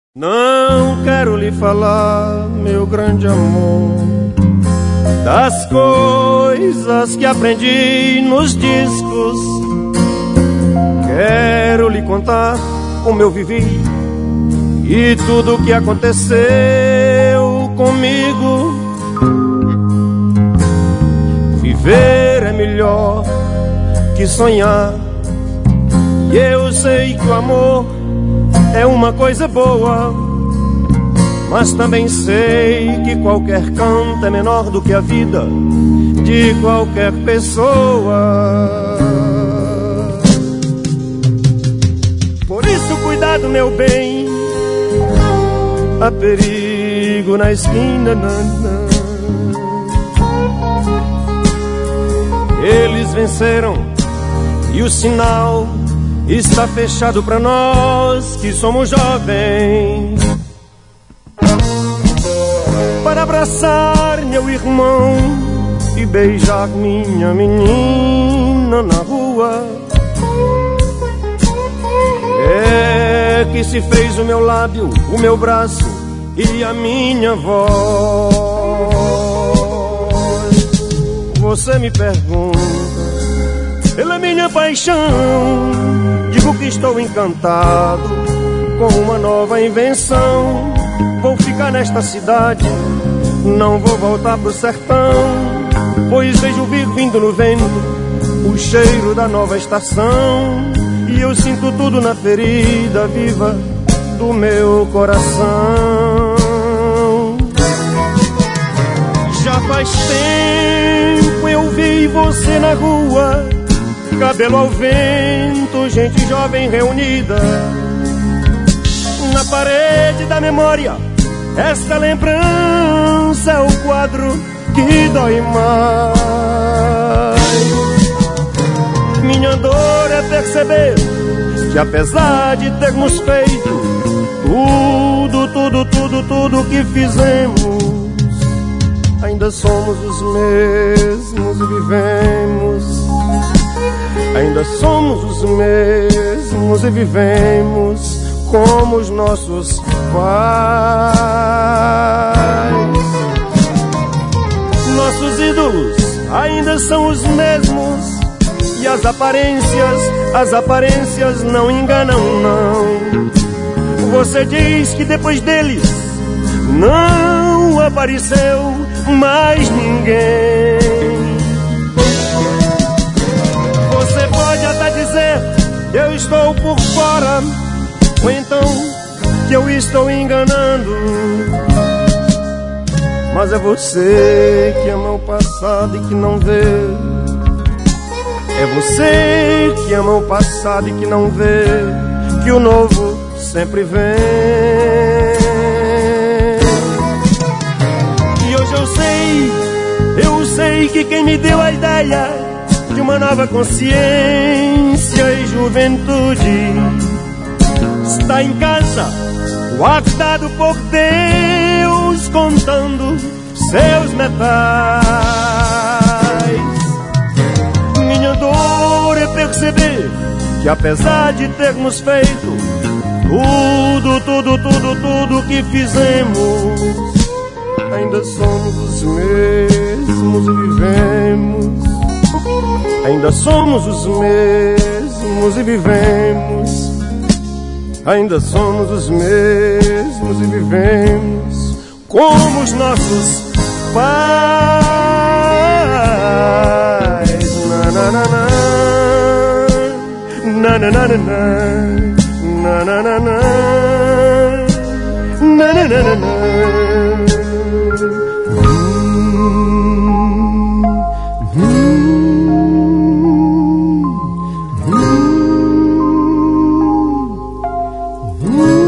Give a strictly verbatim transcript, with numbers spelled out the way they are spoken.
Não quero lhe falar, meu grande amor, das coisas que aprendi nos discos. Quero lhe contar como eu vivi e tudo o que aconteceu comigo. Viver é melhor que sonhar, e eu sei que o amor é uma coisa boa, mas também sei que qualquer canto é menor do que a vida de qualquer pessoa. Por isso cuidado, meu bem, há perigo na esquina. Nanã. Eles venceram e o sinal está fechado pra nós que somos jovens. Para abraçar meu irmão e beijar minha menina na rua, é que se fez o meu lábio, o meu braço e a minha voz. Você me pergunta pela minha paixão, digo que estou encantado com uma nova invenção. Vou ficar nesta cidade, não vou voltar pro sertão, pois vejo vir vindo no vento o cheiro da nova estação, e eu sinto tudo na ferida viva do meu coração. Já faz tempo eu vi você na rua, cabelo ao vento, gente jovem reunida. Na parede da memória, esta lembrança é o quadro que dói mais. Minha dor é perceber que apesar de termos feito tudo, tudo, tudo, tudo que fizemos, ainda somos os mesmos e vivemos. Ainda somos os mesmos e vivemos como os nossos pais. Nossos ídolos ainda são os mesmos, e as aparências, as aparências não enganam, não. Você diz que depois deles não apareceu mais ninguém. Você pode até dizer que eu estou por fora, ou então que eu estou enganando, mas é você que ama o passado e que não vê. É você que ama o passado e que não vê que o novo sempre vem. E hoje eu sei, eu sei que quem me deu a ideia de uma nova consciência e juventude está em casa, guardado por Deus, contando seus metais. Minha dor é perceber que apesar de termos feito tudo, tudo, tudo, tudo que fizemos, ainda somos os mesmos e vivemos. Ainda somos os mesmos e vivemos. Ainda somos os mesmos e vivemos como os nossos pais. Na na na na na na na na na na na na na na. Ooh.